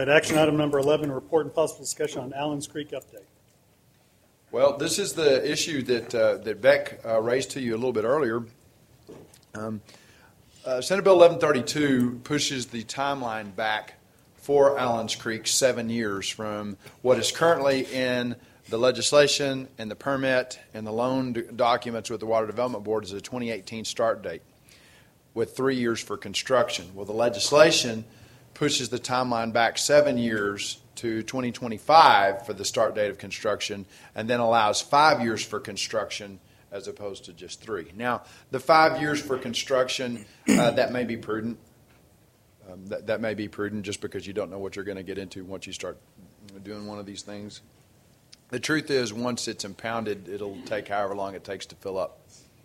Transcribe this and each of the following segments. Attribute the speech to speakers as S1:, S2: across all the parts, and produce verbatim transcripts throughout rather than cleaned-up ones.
S1: right, action item number eleven, report and possible discussion on Allen's Creek update.
S2: Well, this is the issue that uh, that Beck uh, raised to you a little bit earlier. Um, uh, Senate Bill eleven thirty-two pushes the timeline back for Allen's Creek seven years from what is currently in the legislation and the permit and the loan d- documents with the Water Development Board is a twenty eighteen start date with three years for construction. Well, the legislation pushes the timeline back seven years to twenty twenty-five for the start date of construction, and then allows five years for construction as opposed to just three. Now, the five years for construction, uh, that may be prudent. Um, that, that may be prudent just because you don't know what you're going to get into once you start doing one of these things. The truth is, once it's impounded, it'll take however long it takes to fill up.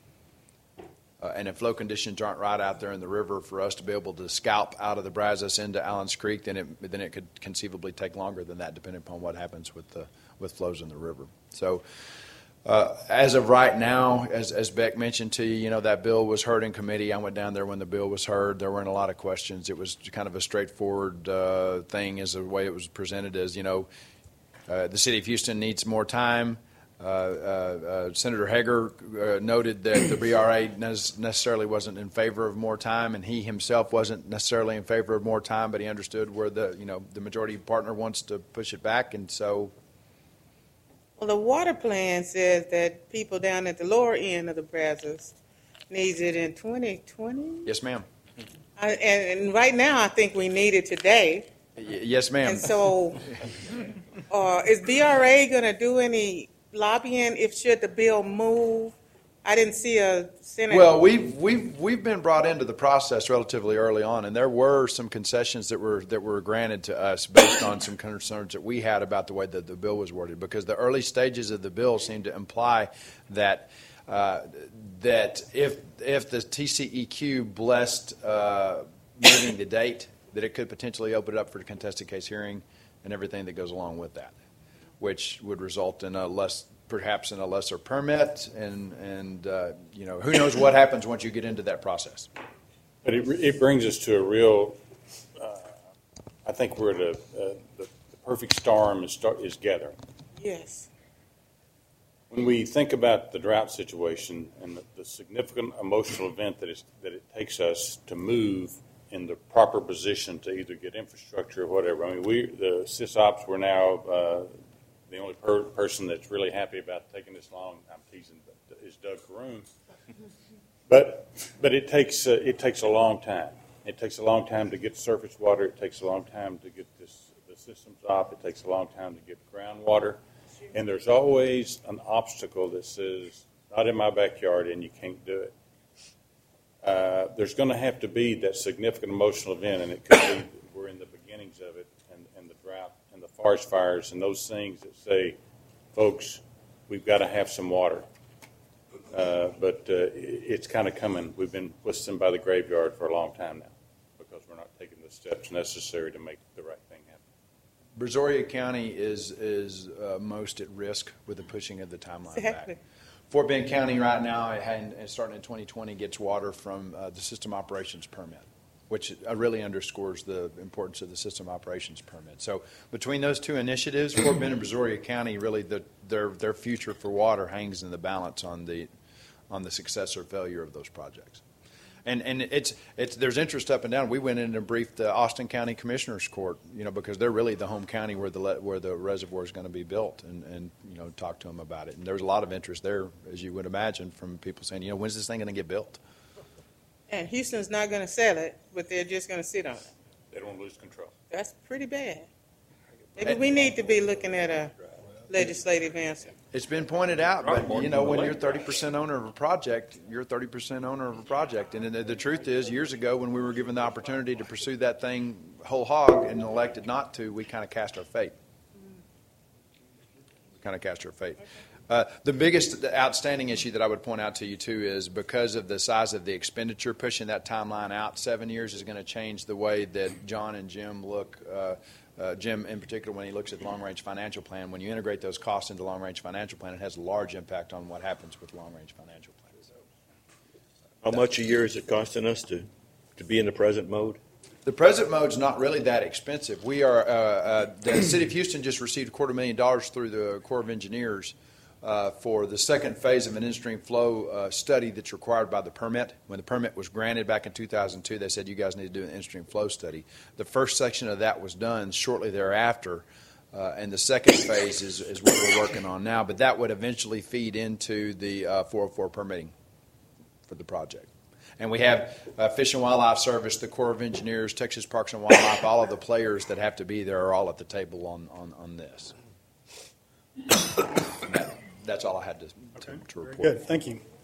S2: Uh, and if flow conditions aren't right out there in the river for us to be able to scalp out of the Brazos into Allen's Creek, then it then it could conceivably take longer than that, depending upon what happens with the with flows in the river. So, uh, as of right now, as as Beck mentioned to you, you know that bill was heard in committee. I went down there when the bill was heard. There weren't a lot of questions. It was kind of a straightforward uh, thing, as the way it was presented. As you know, uh, the city of Houston needs more time. Uh, uh, uh, Senator Hager uh, noted that the B R A ne- necessarily wasn't in favor of more time, and he himself wasn't necessarily in favor of more time, but he understood where the you know the majority partner wants to push it back, and so.
S3: Well, the water plan says that people down at the lower end of the Brazos needs it in twenty twenty.
S2: Yes, ma'am.
S3: I, and, and right now, I think we need it today.
S2: Y- yes, ma'am.
S3: And so, uh, is B R A going to do any lobbying if should the bill move? I didn't see a Senate.
S2: Well, we've we've we've been brought into the process relatively early on, and there were some concessions that were that were granted to us based on some concerns that we had about the way that the bill was worded. Because the early stages of the bill seemed to imply that uh, that if if the T C E Q blessed uh, moving the date, that it could potentially open it up for a contested case hearing and everything that goes along with that, which would result in a less, perhaps in a lesser permit, and and uh, you know who knows what happens once you get into that process.
S4: But it, it brings us to a real. Uh, I think we're at a, uh, the, the perfect storm is start, is gathering.
S3: Yes.
S4: When we think about the drought situation and the, the significant emotional event that is that it takes us to move in the proper position to either get infrastructure or whatever. I mean, we the SysOps we're now. Uh, The only per- person that's really happy about taking this long, I'm teasing, but is Doug Caroon. But but it takes uh, it takes a long time. It takes a long time to get surface water. It takes a long time to get this the systems up. It takes a long time to get groundwater. And there's always an obstacle that says, not in my backyard, and you can't do it. Uh, there's going to have to be that significant emotional event, and it could be we're in the beginnings of it, and, and the drought and the forest fires and those things that say, folks, we've got to have some water. Uh, but uh, it's kind of coming. We've been whistling by the graveyard for a long time now because we're not taking the steps necessary to make the right thing happen.
S2: Brazoria County is is uh, most at risk with the pushing of the timeline
S3: Exactly.
S2: back. Fort Bend County right now, and starting in twenty twenty, gets water from uh, the system operations permit, which really underscores the importance of the system operations permit. So between those two initiatives, Fort Bend and Brazoria County, really the, their their future for water hangs in the balance on the on the success or failure of those projects. And and it's it's there's interest up and down. We went in and briefed the Austin County Commissioners Court, you know, because they're really the home county where the where the reservoir is going to be built, and, and you know talk to them about it. And there's a lot of interest there, as you would imagine, from people saying, you know, when's this thing going to get built?
S3: And Houston's not going to sell it, but they're just going to sit on it.
S4: They don't lose control.
S3: That's pretty bad. Maybe we need to be looking at a legislative answer.
S2: It's been pointed out, but you know, when you're thirty percent owner of a project, you're thirty percent owner of a project. And the, the truth is, years ago, when we were given the opportunity to pursue that thing whole hog and elected not to, we kind of cast our fate. We kind of cast our fate. Uh, the biggest outstanding issue that I would point out to you, too, is because of the size of the expenditure, pushing that timeline out seven years is going to change the way that John and Jim look. Uh, uh, Jim, in particular, when he looks at the long-range financial plan, when you integrate those costs into long-range financial plan, it has a large impact on what happens with long-range financial plan. So,
S5: how much a year is it costing us to, to be in the present mode?
S2: The present mode's not really that expensive. We are, uh, uh, the City of Houston just received a quarter million dollars through the Corps of Engineers uh, for the second phase of an in-stream flow uh, study that's required by the permit. When the permit was granted back in two thousand two, they said you guys need to do an in-stream flow study. The first section of that was done shortly thereafter, uh, and the second phase is, is what we're working on now. But that would eventually feed into the uh, four oh four permitting for the project. And we have uh, Fish and Wildlife Service, the Corps of Engineers, Texas Parks and Wildlife, all of the players that have to be there are all at the table on, on, on this. That, that's all I had to, to,
S1: Okay.
S2: to
S1: Very
S2: report.
S1: good. Thank you.